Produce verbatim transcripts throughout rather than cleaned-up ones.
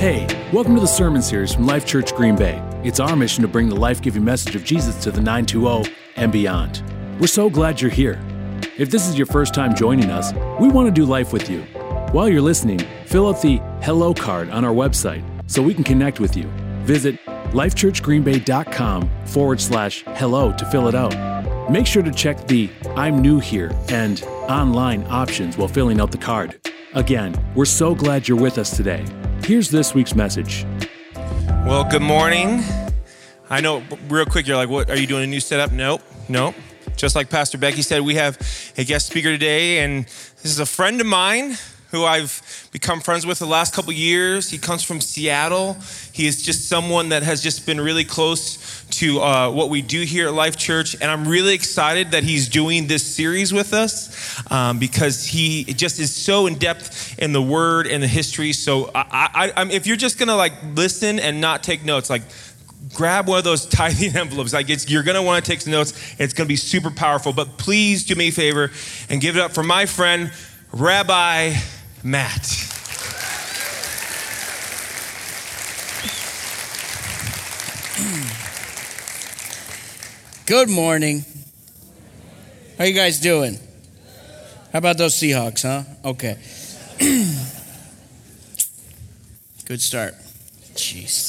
Hey, welcome to the sermon series from Life Church Green Bay. It's our mission to bring the life-giving message of Jesus to the nine two zero and beyond. We're so glad you're here. If this is your first time joining us, we want to do life with you. While you're listening, fill out the Hello card on our website so we can connect with you. Visit lifechurchgreenbay.com forward slash hello to fill it out. Make sure to check the I'm new here and online options while filling out the card. Again, we're so glad you're with us today. Here's this week's message. Well, good morning. I know real quick, you're like, what, are you doing a new setup? Nope, nope. Just like Pastor Becky said, we have a guest speaker today, and this is a friend of mine who I've become friends with the last couple years. He comes from Seattle. He is just someone that has just been really close to uh, what we do here at Life Church, and I'm really excited that he's doing this series with us um, because he just is so in depth in the Word and the history. So I, I, I'm, if you're just gonna like listen and not take notes, like grab one of those tithing envelopes. Like it's, you're gonna want to take some notes. It's gonna be super powerful. But please do me a favor and give it up for my friend Rabbi Matt. Good morning. How you guys doing? How about those Seahawks, huh? Okay. Good start. Jeez.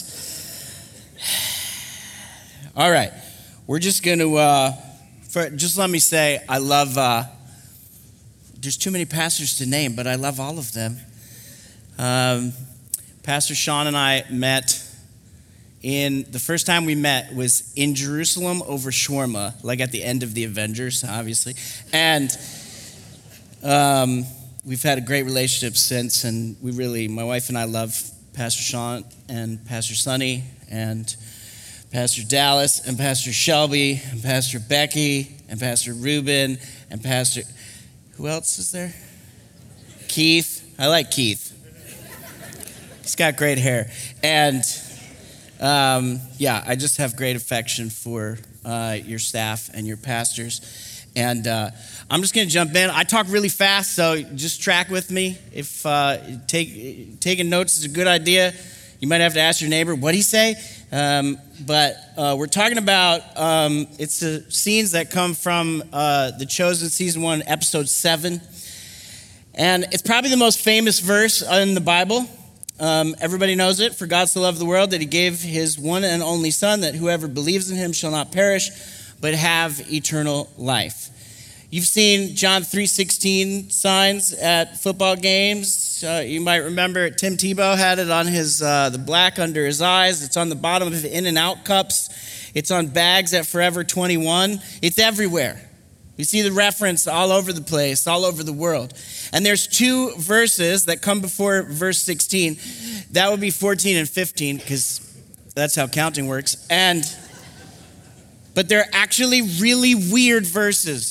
All right. We're just going to, uh, for, just let me say, I love, uh, there's too many pastors to name, but I love all of them. Um, Pastor Sean and I met in, the first time we met was in Jerusalem over shawarma, like at the end of the Avengers, obviously. And um, we've had a great relationship since, and we really, my wife and I love Pastor Sean and Pastor Sonny and Pastor Dallas and Pastor Shelby and Pastor Becky and Pastor Ruben and Pastor, who else is there? Keith. I like Keith. He's got great hair. And um, yeah, I just have great affection for uh, your staff and your pastors. And uh, I'm just going to jump in. I talk really fast, so just track with me. If uh, take, taking notes is a good idea, you might have to ask your neighbor, what'd he say? Um, but uh, we're talking about, um, it's the scenes that come from uh, The Chosen season one, episode seven. And it's probably the most famous verse in the Bible. Um, everybody knows it. For God so loved the world that he gave his one and only son, that whoever believes in him shall not perish, but have eternal life. You've seen John three sixteen signs at football games. Uh, you might remember Tim Tebow had it on his uh, the black under his eyes. It's on the bottom of the In-N-Out cups. It's on bags at Forever twenty-one. It's everywhere. We see the reference all over the place, all over the world. And there's two verses that come before verse sixteen. That would be fourteen and fifteen, because that's how counting works. And but they're actually really weird verses.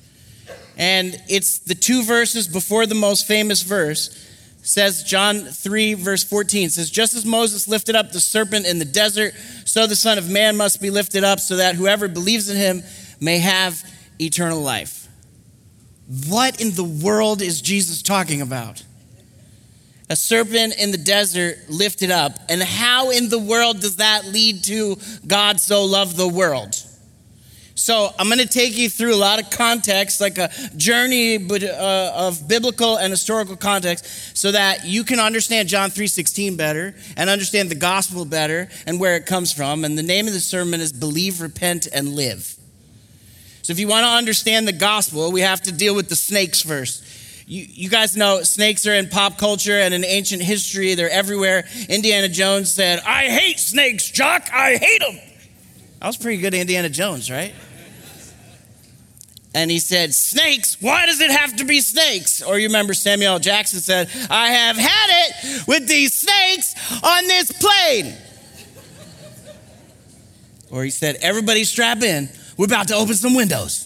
And it's the two verses before the most famous verse. Says John three, verse fourteen, says, just as Moses lifted up the serpent in the desert, so the Son of Man must be lifted up, so that whoever believes in him may have eternal life. What in the world is Jesus talking about? A serpent in the desert lifted up. And how in the world does that lead to God so loved the world? So I'm going to take you through a lot of context, like a journey uh, of biblical and historical context, so that you can understand John three sixteen better and understand the gospel better and where it comes from. And the name of the sermon is Believe, Repent, and Live. So if you want to understand the gospel, we have to deal with the snakes first. You, you guys know snakes are in pop culture and in ancient history. They're everywhere. Indiana Jones said, I hate snakes, Jock. I hate them. That was pretty good Indiana Jones, right? And he said, snakes? Why does it have to be snakes? Or you remember Samuel L. Jackson said, I have had it with these snakes on this plane. Or he said, everybody strap in. We're about to open some windows.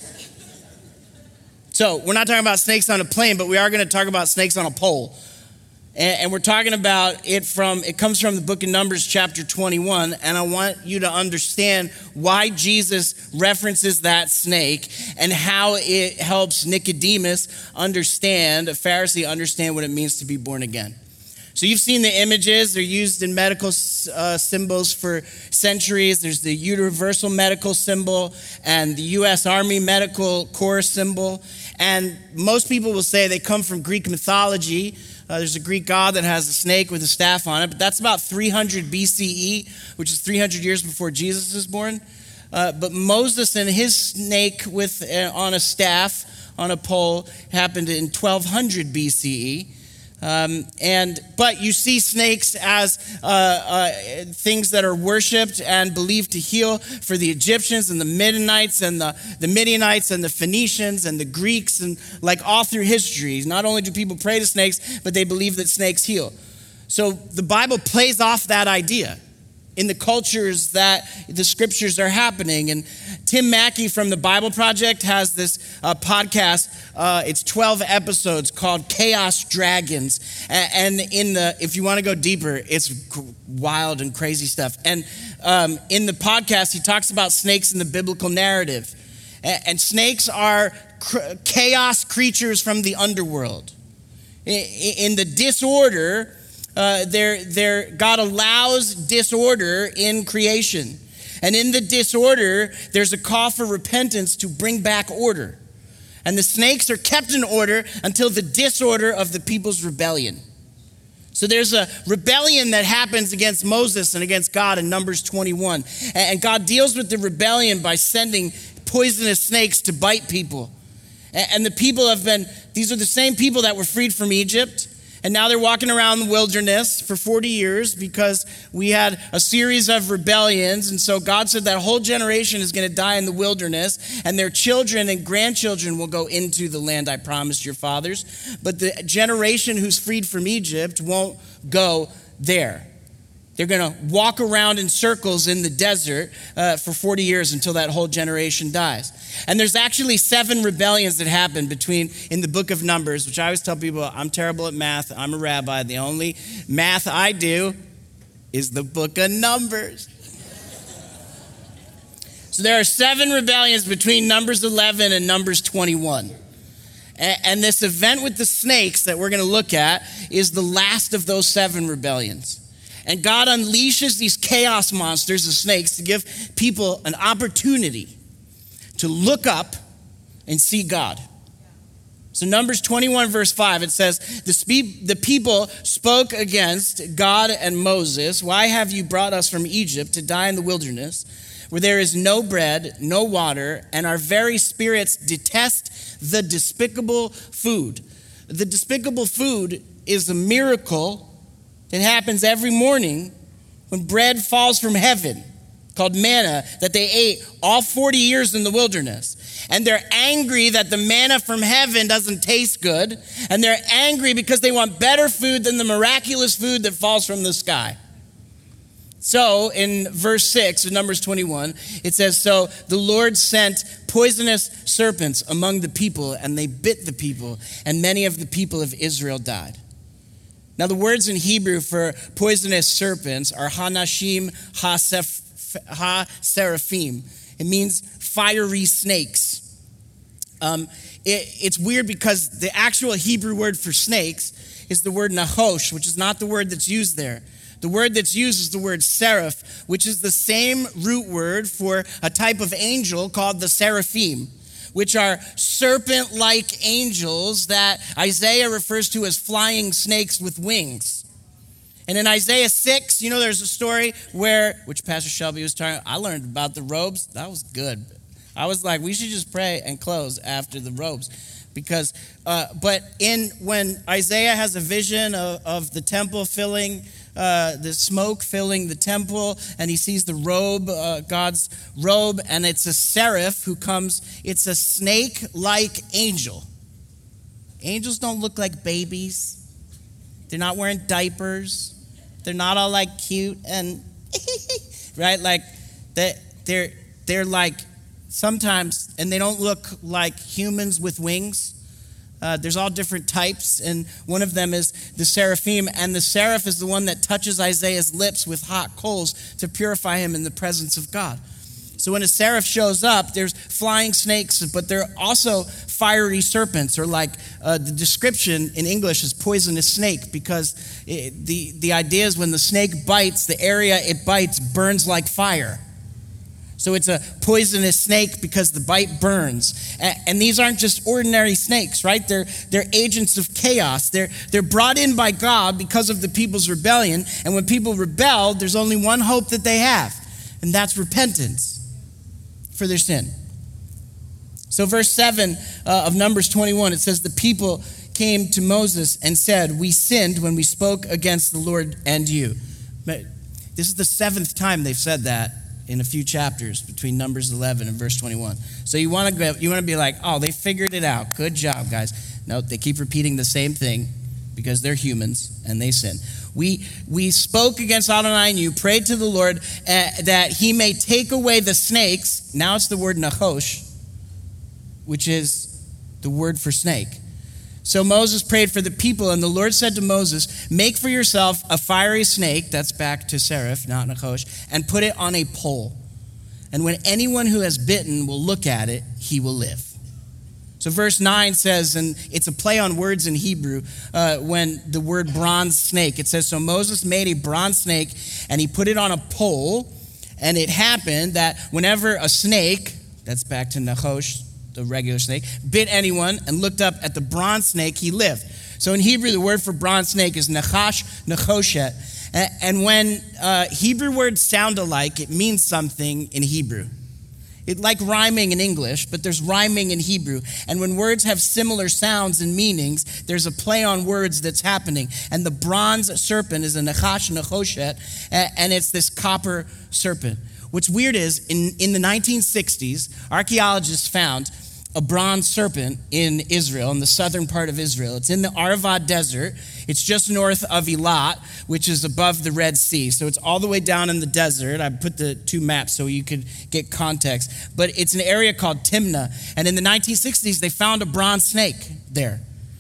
So we're not talking about snakes on a plane, but we are going to talk about snakes on a pole. And, and we're talking about it from, it comes from the book of Numbers chapter twenty-one. And I want you to understand why Jesus references that snake and how it helps Nicodemus understand, a Pharisee understand what it means to be born again. So you've seen the images. They're used in medical uh, symbols for centuries. There's the Universal Medical Symbol and the U S Army Medical Corps symbol. And most people will say they come from Greek mythology. Uh, there's a Greek god that has a snake with a staff on it, but that's about three hundred B C E, which is three hundred years before Jesus was born. Uh, but Moses and his snake with uh, on a staff on a pole happened in twelve hundred B C E. Um, and but you see snakes as uh, uh, things that are worshipped and believed to heal for the Egyptians and the Midianites and the, the Midianites and the Phoenicians and the Greeks, and like all through history. Not only do people pray to snakes, but they believe that snakes heal. So the Bible plays off that idea in the cultures that the scriptures are happening. And Tim Mackey from the Bible Project has this uh, podcast. Uh, it's twelve episodes called Chaos Dragons. And in the, if you want to go deeper, it's wild and crazy stuff. And um, in the podcast, he talks about snakes in the biblical narrative. And snakes are chaos creatures from the underworld. In the disorder, Uh, they're, they're, God allows disorder in creation. And in the disorder, there's a call for repentance to bring back order. And the snakes are kept in order until the disorder of the people's rebellion. So there's a rebellion that happens against Moses and against God in Numbers twenty-one. And God deals with the rebellion by sending poisonous snakes to bite people. And the people have been, these are the same people that were freed from Egypt. And now they're walking around the wilderness for forty years because we had a series of rebellions. And so God said that whole generation is going to die in the wilderness, and their children and grandchildren will go into the land I promised your fathers. But the generation who's freed from Egypt won't go there. They're going to walk around in circles in the desert uh, for forty years until that whole generation dies. And there's actually seven rebellions that happen between in the book of Numbers, which I always tell people, I'm terrible at math. I'm a rabbi. The only math I do is the book of Numbers. So there are seven rebellions between Numbers eleven and Numbers twenty-one. And, and this event with the snakes that we're going to look at is the last of those seven rebellions. And God unleashes these chaos monsters, the snakes, to give people an opportunity to look up and see God. So Numbers twenty-one verse five, it says, the, spe- the people spoke against God and Moses. Why have you brought us from Egypt to die in the wilderness, where there is no bread, no water, and our very spirits detest the despicable food? The despicable food is a miracle that happens every morning when bread falls from heaven, called manna, that they ate all forty years in the wilderness. And they're angry that the manna from heaven doesn't taste good. And they're angry because they want better food than the miraculous food that falls from the sky. So in verse six of Numbers twenty-one, it says, so the Lord sent poisonous serpents among the people, and they bit the people, and many of the people of Israel died. Now, the words in Hebrew for poisonous serpents are hanashim ha-seraphim. It means fiery snakes. Um, it, it's weird because the actual Hebrew word for snakes is the word nahosh, which is not the word that's used there. The word that's used is the word seraph, which is the same root word for a type of angel called the seraphim, which are serpent-like angels that Isaiah refers to as flying snakes with wings. And in Isaiah six, you know, there's a story where, which Pastor Shelby was talking, I learned about the robes. That was good. I was like, we should just pray and close after the robes. Because, uh, but in when Isaiah has a vision of, of the temple filling, uh, the smoke filling the temple, and he sees the robe, uh, God's robe, and it's a seraph who comes. It's a snake-like angel. Angels don't look like babies. They're not wearing diapers. They're not all like cute and right, like that. They're they're like. Sometimes, and they don't look like humans with wings. Uh, there's all different types, and one of them is the seraphim, and the seraph is the one that touches Isaiah's lips with hot coals to purify him in the presence of God. So when a seraph shows up, there's flying snakes, but they're also fiery serpents, or like uh, the description in English is poisonous snake, because it, the, the idea is when the snake bites, the area it bites burns like fire. So it's a poisonous snake because the bite burns. And, and these aren't just ordinary snakes, right? They're, they're agents of chaos. They're, they're brought in by God because of the people's rebellion. And when people rebel, there's only one hope that they have, and that's repentance for their sin. So verse seven uh, of Numbers twenty-one, it says, the people came to Moses and said, we sinned when we spoke against the Lord and you. But this is the seventh time they've said that in a few chapters between Numbers eleven and verse twenty-one. So you want to go, you want to be like, oh, they figured it out. Good job, guys. No, they keep repeating the same thing because they're humans and they sin. We we spoke against Adonai and you, prayed to the Lord uh, that he may take away the snakes. Now it's the word nachosh, which is the word for snake. So Moses prayed for the people, and the Lord said to Moses, make for yourself a fiery snake, that's back to seraph, not nachosh, and put it on a pole. And when anyone who has bitten will look at it, he will live. So verse nine says, and it's a play on words in Hebrew, uh, when the word bronze snake, it says, so Moses made a bronze snake and he put it on a pole, and it happened that whenever a snake, that's back to nachosh, the regular snake, bit anyone and looked up at the bronze snake, he lived. So in Hebrew, the word for bronze snake is nachash, nachoshet. And when uh, Hebrew words sound alike, it means something in Hebrew. It like rhyming in English, but there's rhyming in Hebrew. And when words have similar sounds and meanings, there's a play on words that's happening. And the bronze serpent is a nachash nachoshet, and it's this copper serpent. What's weird is, in, in the nineteen sixties, archaeologists found a bronze serpent in Israel, in the southern part of Israel. It's in the Aravad Desert. It's just north of Eilat, which is above the Red Sea. So it's all the way down in the desert. I put the two maps so you could get context. But it's an area called Timnah. And in the nineteen sixties, they found a bronze snake there.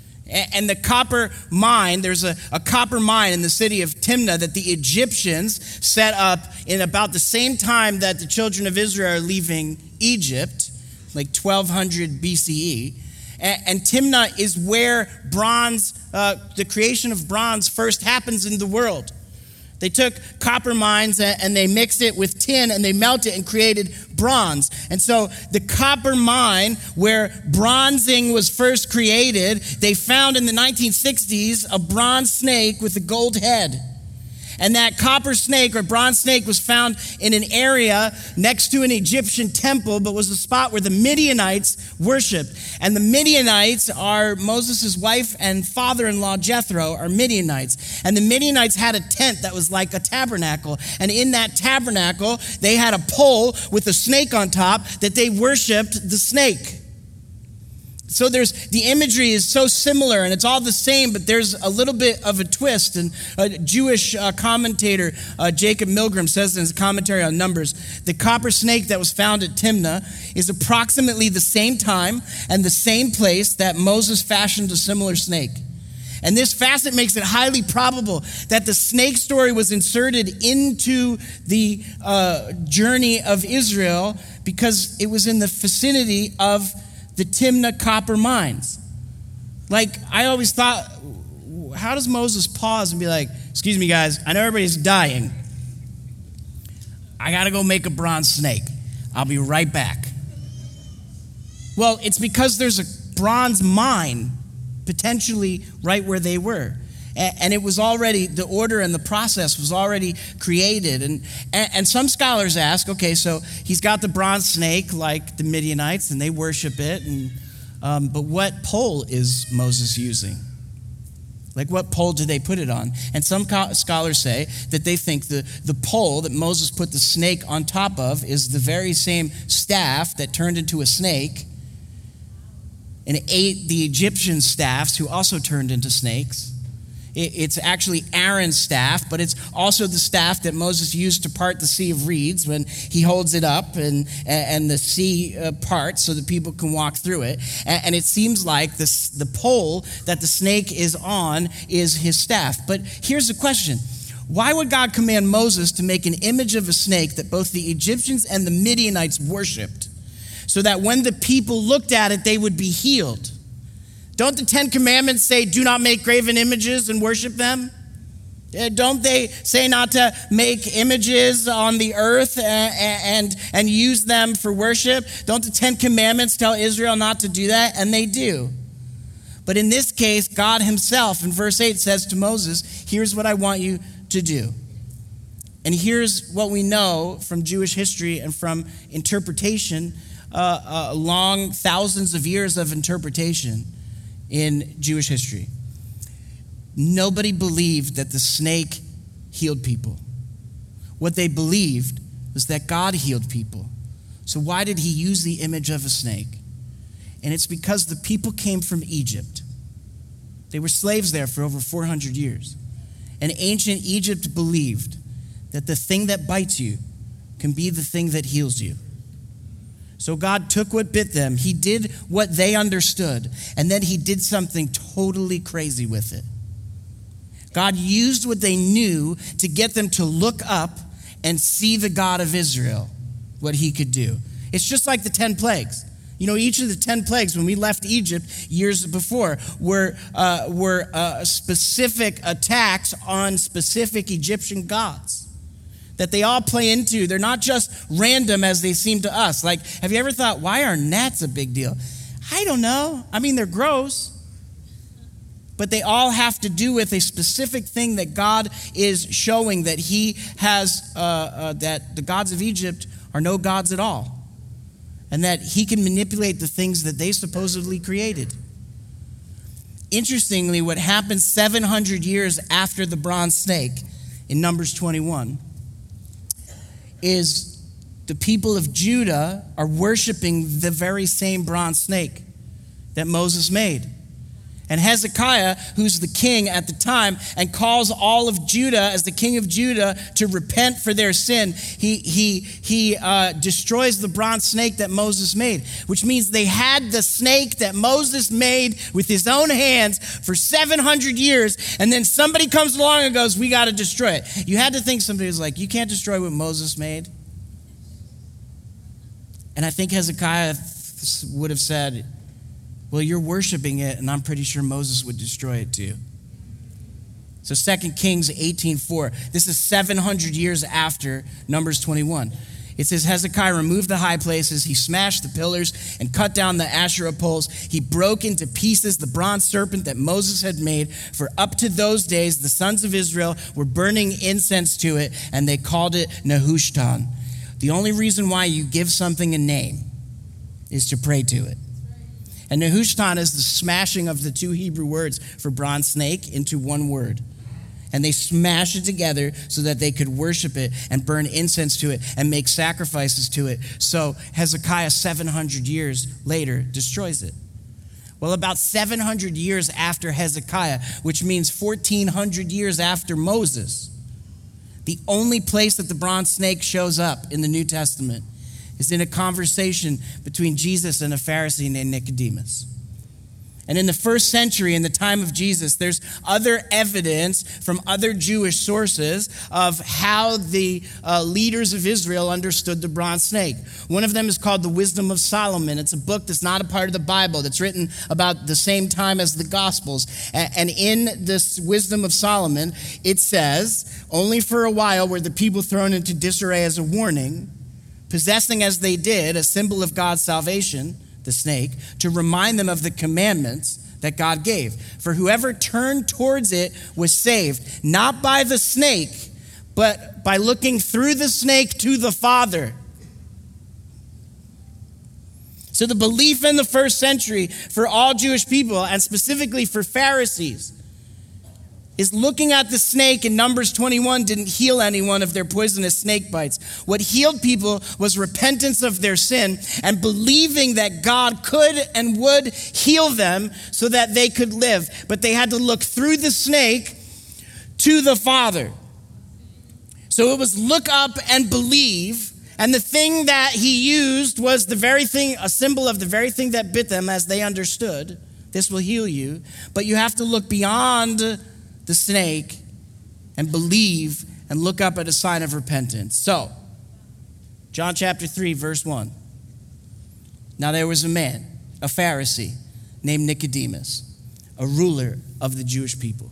And the copper mine, there's a, a copper mine in the city of Timnah that the Egyptians set up in about the same time that the children of Israel are leaving Egypt, like twelve hundred B C E. And, and Timnah is where bronze, uh, the creation of bronze first happens in the world. They took copper mines and they mixed it with tin and they melted it and created bronze. And so the copper mine where bronzing was first created, they found in the nineteen sixties a bronze snake with a gold head. And that copper snake or bronze snake was found in an area next to an Egyptian temple, but was a spot where the Midianites worshiped. And the Midianites are Moses' wife and father-in-law Jethro are Midianites. And the Midianites had a tent that was like a tabernacle. And in that tabernacle, they had a pole with a snake on top that they worshiped the snake. So there's the imagery is so similar and it's all the same, but there's a little bit of a twist. And a Jewish uh, commentator, uh, Jacob Milgram, says in his commentary on Numbers, the copper snake that was found at Timnah is approximately the same time and the same place that Moses fashioned a similar snake. And this facet makes it highly probable that the snake story was inserted into the uh, journey of Israel because it was in the vicinity of the Timnah copper mines. Like, I always thought, how does Moses pause and be like, excuse me, guys, I know everybody's dying. I got to go make a bronze snake. I'll be right back. Well, it's because there's a bronze mine potentially right where they were. And it was already, the order and the process was already created. And, and some scholars ask, okay, so he's got the bronze snake like the Midianites and they worship it. And, um, but what pole is Moses using? Like what pole did they put it on? And some co- scholars say that they think the, the pole that Moses put the snake on top of is the very same staff that turned into a snake and ate the Egyptian staffs who also turned into snakes. It's actually Aaron's staff, but it's also the staff that Moses used to part the Sea of Reeds when he holds it up and, and the sea parts so that people can walk through it. And it seems like this, the pole that the snake is on is his staff. But here's the question. Why would God command Moses to make an image of a snake that both the Egyptians and the Midianites worshiped, so that when the people looked at it, they would be healed? Don't the Ten Commandments say, do not make graven images and worship them? Don't they say not to make images on the earth and, and, and use them for worship? Don't the Ten Commandments tell Israel not to do that? And they do. But in this case, God himself in verse eight says to Moses, here's what I want you to do. And here's what we know from Jewish history and from interpretation, uh, uh, long thousands of years of interpretation in Jewish history. Nobody believed that the snake healed people. What they believed was that God healed people. So why did he use the image of a snake? And it's because the people came from Egypt. They were slaves there for over four hundred years. And ancient Egypt believed that the thing that bites you can be the thing that heals you. So God took what bit them, he did what they understood, and then he did something totally crazy with it. God used what they knew to get them to look up and see the God of Israel, what he could do. It's just like the ten plagues. You know, each of the ten plagues, when we left Egypt years before, were, uh, were uh, specific attacks on specific Egyptian gods that they all play into. They're not just random as they seem to us. Like, have you ever thought, why are gnats a big deal? I don't know. I mean, they're gross. But they all have to do with a specific thing that God is showing that he has, uh, uh, that the gods of Egypt are no gods at all. And that he can manipulate the things that they supposedly created. Interestingly, what happened seven hundred years after the bronze snake in Numbers twenty-one is the people of Judah are worshiping the very same bronze snake that Moses made. And Hezekiah, who's the king at the time, and calls all of Judah as the king of Judah to repent for their sin, he, he, he uh, destroys the bronze snake that Moses made, which means they had the snake that Moses made with his own hands for seven hundred years, and then somebody comes along and goes, we got to destroy it. You had to think somebody was like, you can't destroy what Moses made. And I think Hezekiah would have said, well, you're worshiping it, and I'm pretty sure Moses would destroy it too. So Second Kings eighteen four. This is seven hundred years after Numbers twenty-one. It says, Hezekiah removed the high places. He smashed the pillars and cut down the Asherah poles. He broke into pieces the bronze serpent that Moses had made. For up to those days, the sons of Israel were burning incense to it, and they called it Nehushtan. The only reason why you give something a name is to pray to it. And Nehushtan is the smashing of the two Hebrew words for bronze snake into one word. And they smash it together so that they could worship it and burn incense to it and make sacrifices to it. So Hezekiah, seven hundred years later, destroys it. Well, about seven hundred years after Hezekiah, which means fourteen hundred years after Moses, the only place that the bronze snake shows up in the New Testament is in a conversation between Jesus and a Pharisee named Nicodemus. And in the first century, in the time of Jesus, there's other evidence from other Jewish sources of how the uh, leaders of Israel understood the bronze snake. One of them is called The Wisdom of Solomon. It's a book that's not a part of the Bible, that's written about the same time as the Gospels. And in this Wisdom of Solomon, it says, only for a while were the people thrown into disarray as a warning, possessing as they did a symbol of God's salvation, the snake, to remind them of the commandments that God gave. For whoever turned towards it was saved, not by the snake, but by looking through the snake to the Father. So the belief in the first century for all Jewish people, and specifically for Pharisees, is looking at the snake in Numbers twenty-one didn't heal anyone of their poisonous snake bites. What healed people was repentance of their sin and believing that God could and would heal them so that they could live. But they had to look through the snake to the Father. So it was look up and believe. And the thing that he used was the very thing, a symbol of the very thing that bit them, as they understood. This will heal you. But you have to look beyond the snake and believe and look up at a sign of repentance. So, John chapter three, verse one. Now there was a man, a Pharisee, named Nicodemus, a ruler of the Jewish people.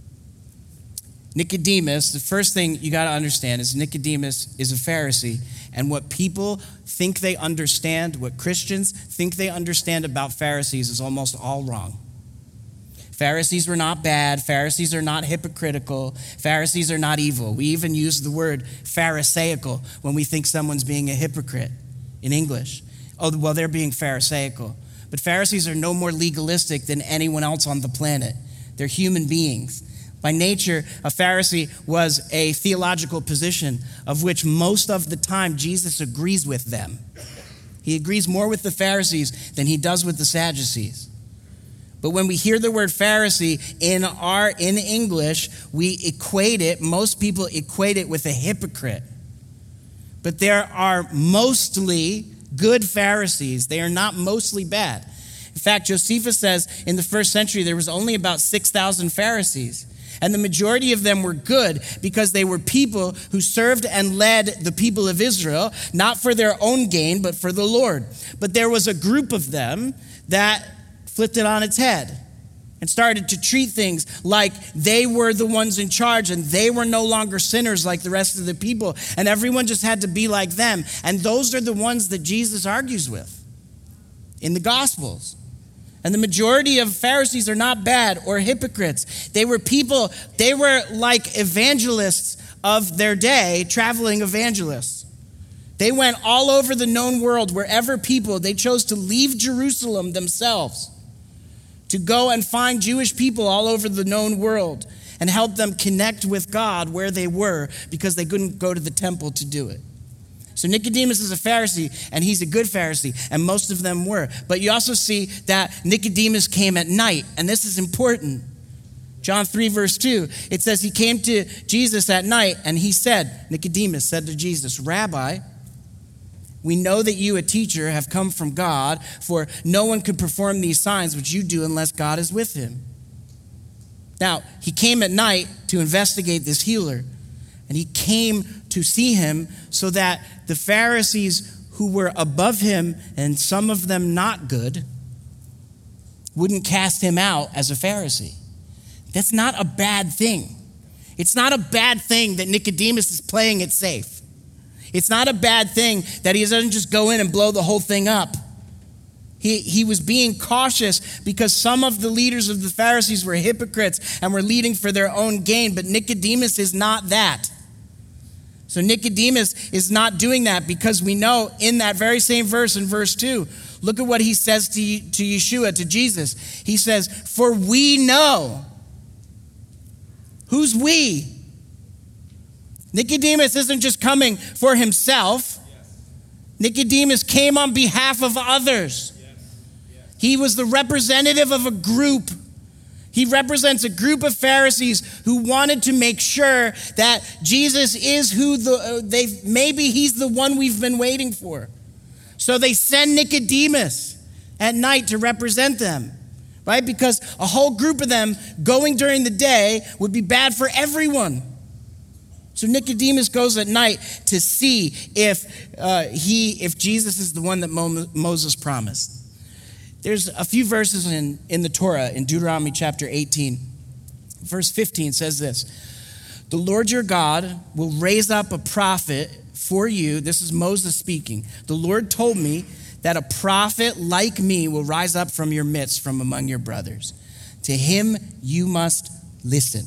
Nicodemus, the first thing you got to understand is Nicodemus is a Pharisee, and what people think they understand, what Christians think they understand about Pharisees is almost all wrong. Pharisees were not bad. Pharisees are not hypocritical. Pharisees are not evil. We even use the word pharisaical when we think someone's being a hypocrite in English. Oh, well, they're being pharisaical. But Pharisees are no more legalistic than anyone else on the planet. They're human beings. By nature, a Pharisee was a theological position of which most of the time Jesus agrees with them. He agrees more with the Pharisees than he does with the Sadducees. But when we hear the word Pharisee in our in English, we equate it, most people equate it with a hypocrite. But there are mostly good Pharisees. They are not mostly bad. In fact, Josephus says in the first century there was only about six thousand Pharisees. And the majority of them were good because they were people who served and led the people of Israel, not for their own gain, but for the Lord. But there was a group of them that flipped it on its head and started to treat things like they were the ones in charge and they were no longer sinners like the rest of the people. And everyone just had to be like them. And those are the ones that Jesus argues with in the Gospels. And the majority of Pharisees are not bad or hypocrites. They were people, they were like evangelists of their day, traveling evangelists. They went all over the known world, wherever people, they chose to leave Jerusalem themselves to go and find Jewish people all over the known world and help them connect with God where they were because they couldn't go to the temple to do it. So Nicodemus is a Pharisee, and he's a good Pharisee, and most of them were. But you also see that Nicodemus came at night, and this is important. John three, verse two, it says he came to Jesus at night, and he said, Nicodemus said to Jesus, Rabbi, we know that you, a teacher, have come from God, for no one could perform these signs which you do unless God is with him. Now, he came at night to investigate this healer, and he came to see him so that the Pharisees who were above him, and some of them not good, wouldn't cast him out as a Pharisee. That's not a bad thing. It's not a bad thing that Nicodemus is playing it safe. It's not a bad thing that he doesn't just go in and blow the whole thing up. He, he was being cautious because some of the leaders of the Pharisees were hypocrites and were leading for their own gain, but Nicodemus is not that. So Nicodemus is not doing that because we know in that very same verse, in verse two, look at what he says to, to Yeshua, to Jesus. He says, for we know. Who's we? Nicodemus isn't just coming for himself. Yes. Nicodemus came on behalf of others. Yes. Yes. He was the representative of a group. He represents a group of Pharisees who wanted to make sure that Jesus is who the uh, they maybe he's the one we've been waiting for. So they send Nicodemus at night to represent them, right? Because a whole group of them going during the day would be bad for everyone. So Nicodemus goes at night to see if uh, he, if Jesus is the one that Mo- Moses promised. There's a few verses in, in the Torah, in Deuteronomy chapter eighteen. Verse fifteen says this, the Lord your God will raise up a prophet for you. This is Moses speaking. The Lord told me that a prophet like me will rise up from your midst, from among your brothers. To him you must listen.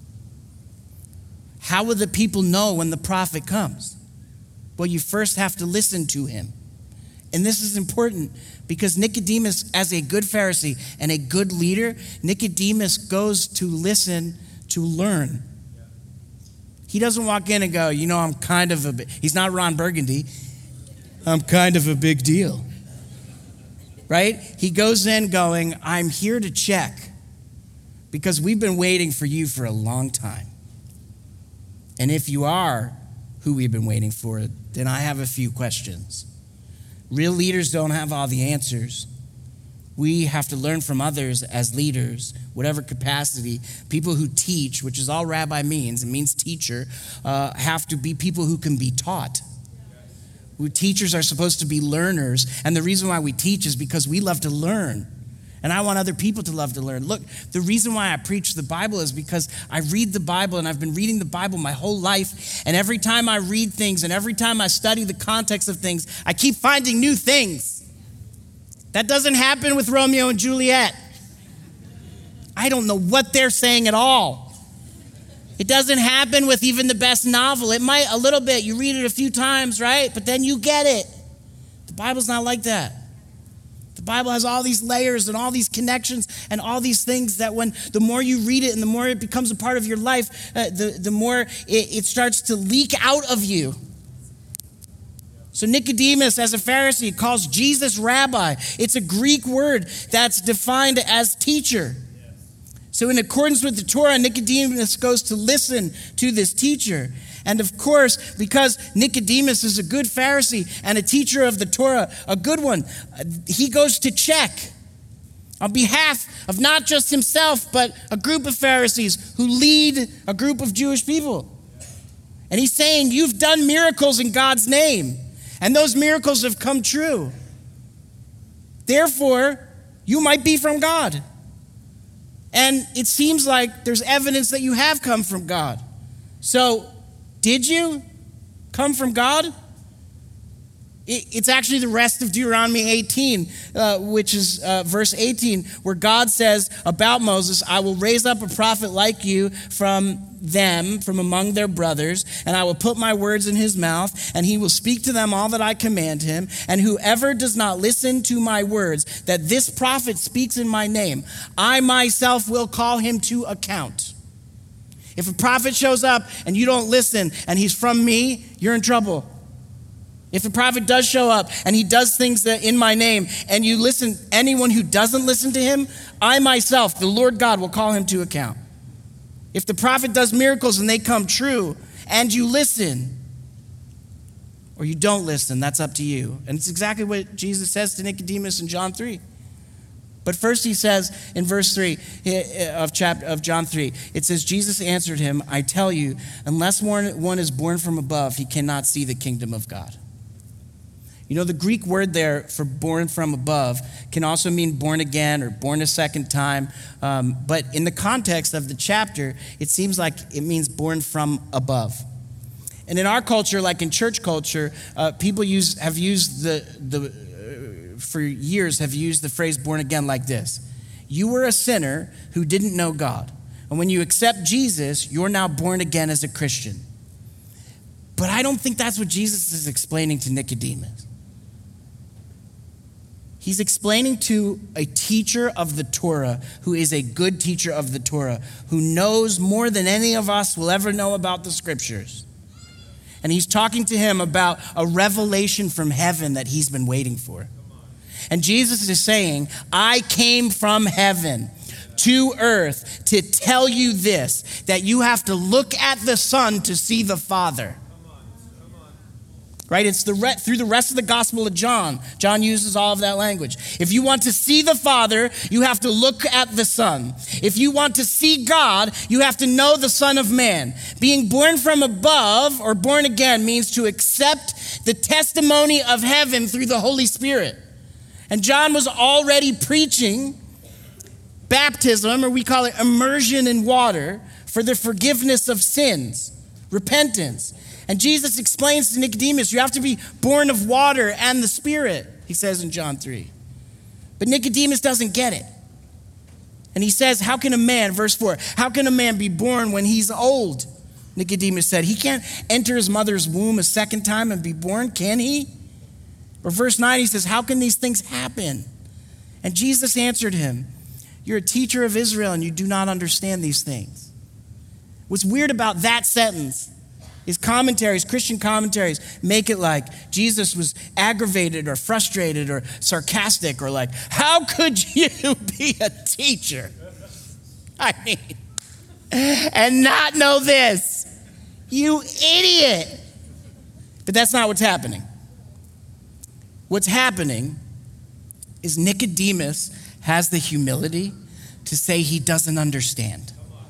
How will the people know when the prophet comes? Well, you first have to listen to him. And this is important because Nicodemus, as a good Pharisee and a good leader, Nicodemus goes to listen to learn. He doesn't walk in and go, you know, I'm kind of a big, he's not Ron Burgundy. I'm kind of a big deal. Right? He goes in going, I'm here to check because we've been waiting for you for a long time. And if you are who we've been waiting for, then I have a few questions. Real leaders don't have all the answers, We have to learn from others as leaders, whatever capacity. People who teach, which is all rabbi means, it means teacher, uh, have to be people who can be taught. We, teachers are supposed to be learners, and the reason why we teach is because we love to learn. And I want other people to love to learn. Look, the reason why I preach the Bible is because I read the Bible, and I've been reading the Bible my whole life. And every time I read things and every time I study the context of things, I keep finding new things. That doesn't happen with Romeo and Juliet. I don't know what they're saying at all. It doesn't happen with even the best novel. It might a little bit. You read it a few times, right? But then you get it. The Bible's not like that. The Bible has all these layers and all these connections and all these things that when the more you read it and the more it becomes a part of your life, uh, the, the more it, it starts to leak out of you. So Nicodemus, as a Pharisee, calls Jesus rabbi. It's a Greek word that's defined as teacher. So in accordance with the Torah, Nicodemus goes to listen to this teacher. And of course, because Nicodemus is a good Pharisee and a teacher of the Torah, a good one, he goes to check on behalf of not just himself, but a group of Pharisees who lead a group of Jewish people. And he's saying, you've done miracles in God's name, and those miracles have come true. Therefore, you might be from God. And it seems like there's evidence that you have come from God. So, did you come from God? It's actually the rest of Deuteronomy eighteen, uh, which is uh, verse eighteen, where God says about Moses, I will raise up a prophet like you from them, from among their brothers, and I will put my words in his mouth, and he will speak to them all that I command him. And whoever does not listen to my words, that this prophet speaks in my name, I myself will call him to account. If a prophet shows up and you don't listen and he's from me, you're in trouble. If a prophet does show up and he does things that in my name and you listen, anyone who doesn't listen to him, I myself, the Lord God, will call him to account. If the prophet does miracles and they come true and you listen or you don't listen, that's up to you. And it's exactly what Jesus says to Nicodemus in John three. But first he says in verse three of chapter of John three, it says, Jesus answered him, I tell you, unless one is born from above, he cannot see the kingdom of God. You know, the Greek word there for born from above can also mean born again or born a second time. Um, but in the context of the chapter, it seems like it means born from above. And in our culture, like in church culture, uh, people use have used the the uh, for years have used the phrase born again like this. You were a sinner who didn't know God. And when you accept Jesus, you're now born again as a Christian. But I don't think that's what Jesus is explaining to Nicodemus. He's explaining to a teacher of the Torah who is a good teacher of the Torah, who knows more than any of us will ever know about the scriptures. And he's talking to him about a revelation from heaven that he's been waiting for. And Jesus is saying, I came from heaven to earth to tell you this, that you have to look at the Son to see the Father. Right? It's the re- through the rest of the Gospel of John. John uses all of that language. If you want to see the Father, you have to look at the Son. If you want to see God, you have to know the Son of Man. Being born from above or born again means to accept the testimony of heaven through the Holy Spirit. And John was already preaching baptism, or we call it immersion in water, for the forgiveness of sins, repentance. And Jesus explains to Nicodemus, you have to be born of water and the Spirit, he says in John three. But Nicodemus doesn't get it. And he says, how can a man, verse four, how can a man be born when he's old? Nicodemus said, he can't enter his mother's womb a second time and be born, can he? Or verse nine, he says, how can these things happen? And Jesus answered him, you're a teacher of Israel and you do not understand these things. What's weird about that sentence is commentaries, Christian commentaries, make it like Jesus was aggravated or frustrated or sarcastic or like, how could you be a teacher? I mean, and not know this? You idiot. But that's not what's happening. What's happening is Nicodemus has the humility to say he doesn't understand.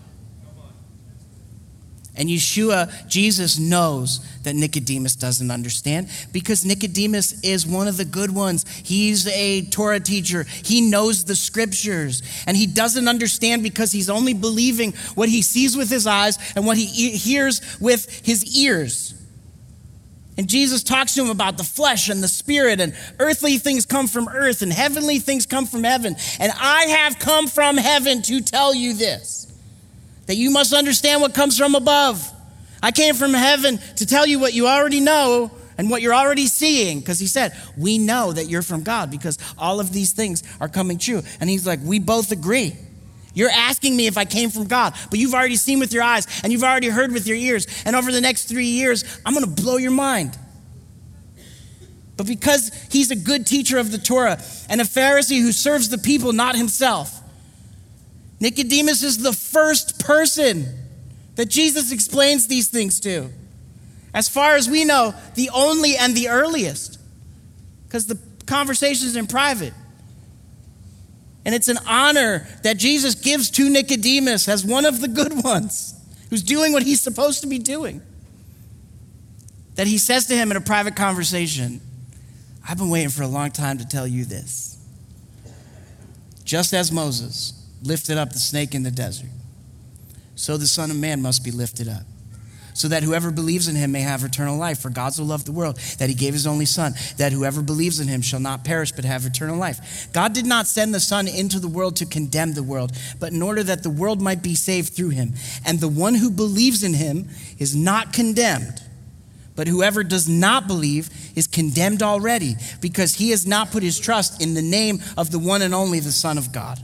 And Yeshua, Jesus knows that Nicodemus doesn't understand because Nicodemus is one of the good ones. He's a Torah teacher. He knows the scriptures and he doesn't understand because he's only believing what he sees with his eyes and what he e- hears with his ears. And Jesus talks to him about the flesh and the spirit, and earthly things come from earth and heavenly things come from heaven. And I have come from heaven to tell you this, that you must understand what comes from above. I came from heaven to tell you what you already know and what you're already seeing. Because he said, we know that you're from God because all of these things are coming true. And he's like, we both agree. You're asking me if I came from God, but you've already seen with your eyes and you've already heard with your ears. And over the next three years, I'm going to blow your mind. But because he's a good teacher of the Torah and a Pharisee who serves the people, not himself, Nicodemus is the first person that Jesus explains these things to. As far as we know, the only and the earliest, because the conversation is in private. And it's an honor that Jesus gives to Nicodemus as one of the good ones who's doing what he's supposed to be doing. That he says to him in a private conversation, I've been waiting for a long time to tell you this. Just as Moses lifted up the snake in the desert, so the Son of Man must be lifted up, so that whoever believes in him may have eternal life. For God so loved the world that he gave his only Son, that whoever believes in him shall not perish but have eternal life. God did not send the Son into the world to condemn the world, but in order that the world might be saved through him. And the one who believes in him is not condemned, but whoever does not believe is condemned already, because he has not put his trust in the name of the one and only the Son of God.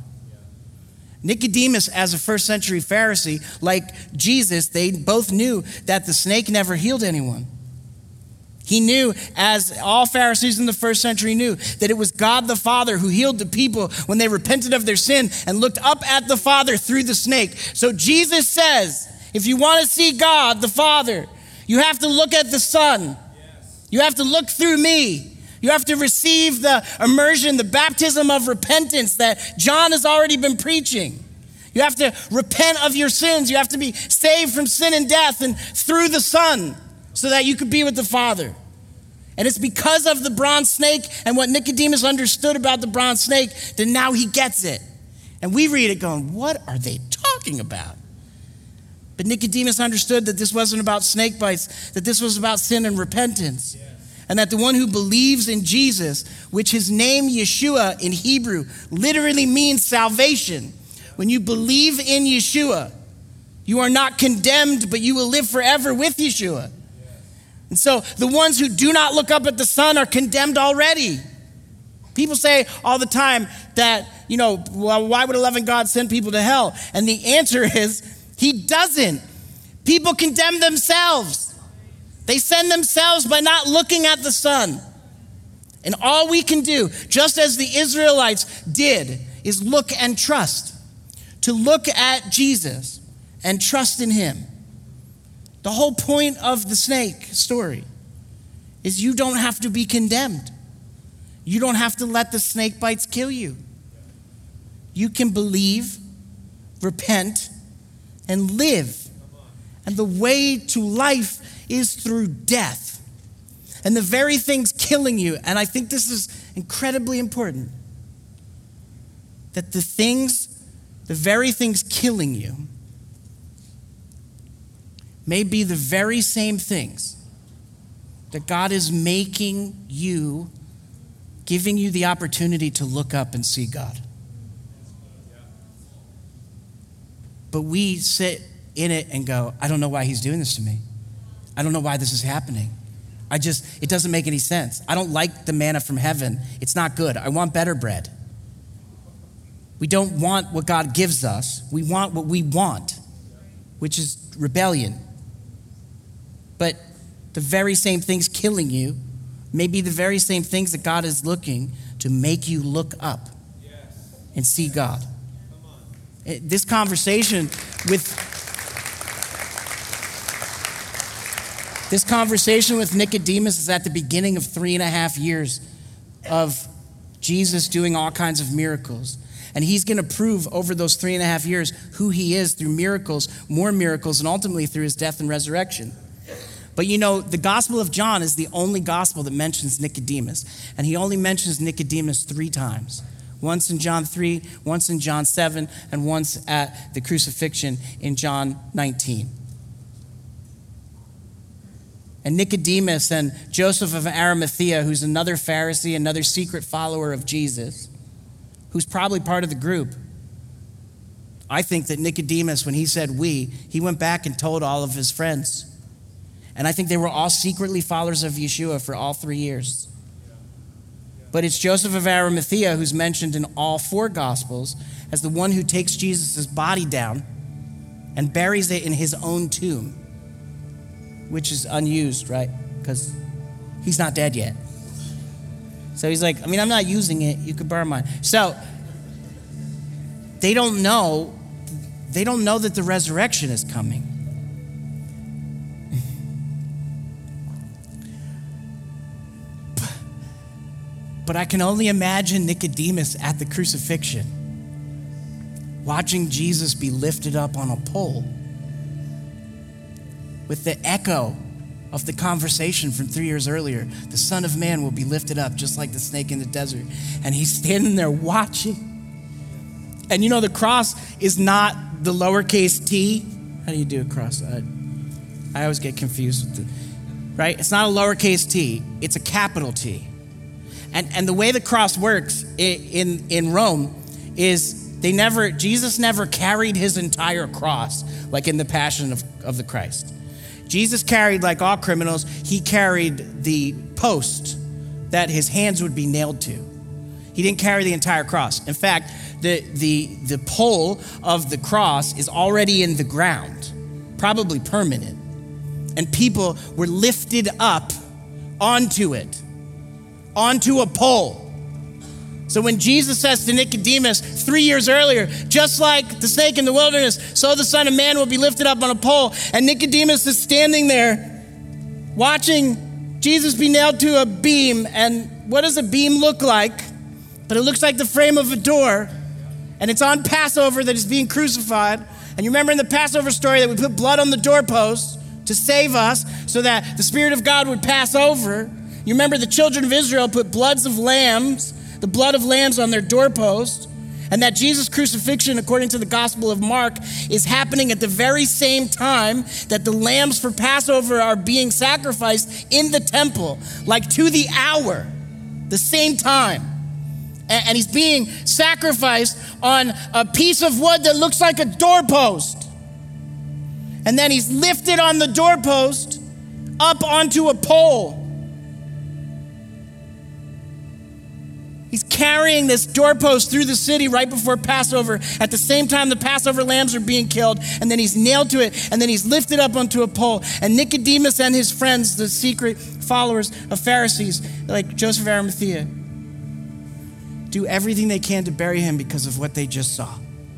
Nicodemus, as a first century Pharisee, like Jesus, they both knew that the snake never healed anyone. He knew, as all Pharisees in the first century knew, that it was God the Father who healed the people when they repented of their sin and looked up at the Father through the snake. So Jesus says, if you want to see God the Father, you have to look at the Son. You have to look through me. You have to receive the immersion, the baptism of repentance that John has already been preaching. You have to repent of your sins. You have to be saved from sin and death and through the Son so that you could be with the Father. And it's because of the bronze snake and what Nicodemus understood about the bronze snake that now he gets it. And we read it going, what are they talking about? But Nicodemus understood that this wasn't about snake bites, that this was about sin and repentance. Yeah. And that the one who believes in Jesus, which his name Yeshua in Hebrew literally means salvation. When you believe in Yeshua, you are not condemned, but you will live forever with Yeshua. And so the ones who do not look up at the Son are condemned already. People say all the time that, you know, well, why would a loving God send people to hell? And the answer is, he doesn't. People condemn themselves. They send themselves by not looking at the Son. And all we can do, just as the Israelites did, is look and trust. To look at Jesus and trust in him. The whole point of the snake story is you don't have to be condemned. You don't have to let the snake bites kill you. You can believe, repent, and live. And the way to life is through death. And the very things killing you, and I think this is incredibly important, that the things, the very things killing you may be the very same things that God is making you, giving you the opportunity to look up and see God. But we sit in it and go, I don't know why he's doing this to me. I don't know why this is happening. I just, it doesn't make any sense. I don't like the manna from heaven. It's not good. I want better bread. We don't want what God gives us. We want what we want, which is rebellion. But the very same things killing you may be the very same things that God is looking to make you look up and see God. This conversation with this conversation with Nicodemus is at the beginning of three and a half years of Jesus doing all kinds of miracles. And he's going to prove over those three and a half years who he is through miracles, more miracles, and ultimately through his death and resurrection. But you know, the Gospel of John is the only gospel that mentions Nicodemus. And he only mentions Nicodemus three times. Once in John three, once in John seven, and once at the crucifixion in John nineteen. And Nicodemus and Joseph of Arimathea, who's another Pharisee, another secret follower of Jesus, who's probably part of the group. I think that Nicodemus, when he said we, he went back and told all of his friends. And I think they were all secretly followers of Yeshua for all three years. But it's Joseph of Arimathea who's mentioned in all four Gospels as the one who takes Jesus' body down and buries it in his own tomb, which is unused, right? Because he's not dead yet. So he's like, I mean, I'm not using it. You could borrow mine. So they don't know, they don't know that the resurrection is coming. But I can only imagine Nicodemus at the crucifixion, watching Jesus be lifted up on a pole with the echo of the conversation from three years earlier. The Son of Man will be lifted up just like the snake in the desert. And he's standing there watching. And you know, the cross is not the lowercase t. How do you do a cross? I, I always get confused with the, right? It's not a lowercase t, it's a capital T. And and the way the cross works in, in Rome is they never, Jesus never carried his entire cross like in the Passion of, of the Christ. Jesus carried, like all criminals, he carried the post that his hands would be nailed to. He didn't carry the entire cross. In fact, the, the, the pole of the cross is already in the ground, probably permanent. And people were lifted up onto it, onto a pole. So when Jesus says to Nicodemus three years earlier, just like the snake in the wilderness, so the Son of Man will be lifted up on a pole. And Nicodemus is standing there watching Jesus be nailed to a beam. And what does a beam look like? But it looks like the frame of a door. And it's on Passover that is being crucified. And you remember in the Passover story that we put blood on the doorpost to save us so that the Spirit of God would pass over. You remember the children of Israel put bloods of lambs, the blood of lambs on their doorpost, and that Jesus' crucifixion, according to the Gospel of Mark, is happening at the very same time that the lambs for Passover are being sacrificed in the temple, like to the hour, the same time. And he's being sacrificed on a piece of wood that looks like a doorpost. And then he's lifted on the doorpost up onto a pole. He's carrying this doorpost through the city right before Passover. At the same time, the Passover lambs are being killed, and then he's nailed to it, and then he's lifted up onto a pole. And Nicodemus and his friends, the secret followers of Pharisees, like Joseph of Arimathea, do everything they can to bury him because of what they just saw.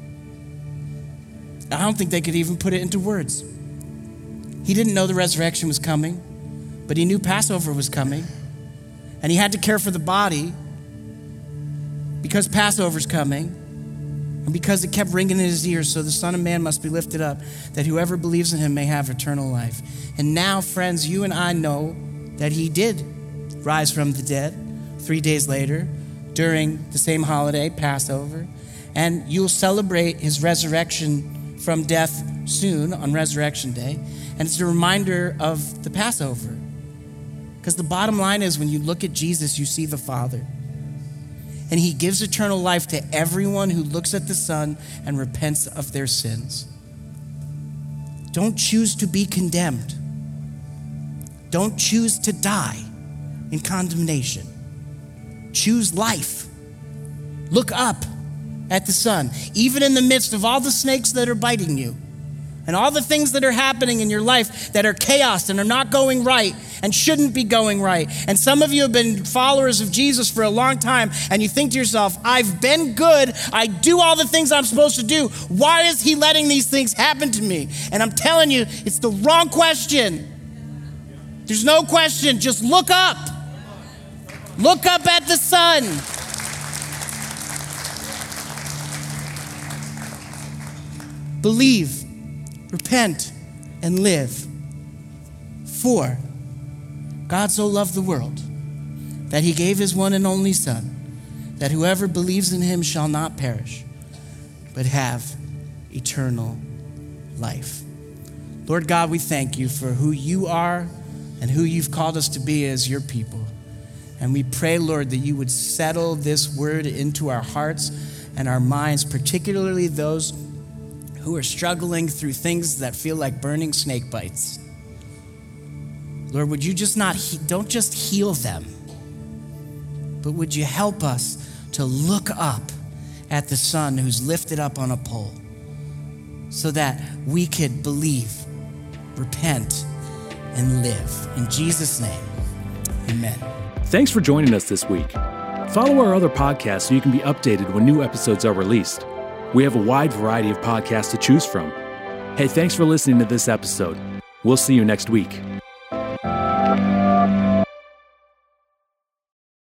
I don't think they could even put it into words. He didn't know the resurrection was coming, but he knew Passover was coming, and he had to care for the body because Passover's coming, and because it kept ringing in his ears, so the Son of Man must be lifted up, that whoever believes in him may have eternal life. And now, friends, you and I know that he did rise from the dead three days later during the same holiday, Passover, and you'll celebrate his resurrection from death soon on Resurrection Day, and it's a reminder of the Passover. Because the bottom line is when you look at Jesus, you see the Father. And he gives eternal life to everyone who looks at the Son and repents of their sins. Don't choose to be condemned. Don't choose to die in condemnation. Choose life. Look up at the Son, even in the midst of all the snakes that are biting you and all the things that are happening in your life that are chaos and are not going right and shouldn't be going right. And some of you have been followers of Jesus for a long time, and you think to yourself, I've been good. I do all the things I'm supposed to do. Why is he letting these things happen to me? And I'm telling you, it's the wrong question. There's no question. Just look up. Look up at the Son. believe, repent, and live. For God so loved the world that he gave his one and only Son, that whoever believes in him shall not perish, but have eternal life. Lord God, we thank you for who you are and who you've called us to be as your people. And we pray, Lord, that you would settle this word into our hearts and our minds, particularly those who are struggling through things that feel like burning snake bites. Lord, would you just not, he- don't just heal them, but would you help us to look up at the Son who's lifted up on a pole so that we could believe, repent, and live. In Jesus' name, amen. Thanks for joining us this week. Follow our other podcasts so you can be updated when new episodes are released. We have a wide variety of podcasts to choose from. Hey, thanks for listening to this episode. We'll see you next week.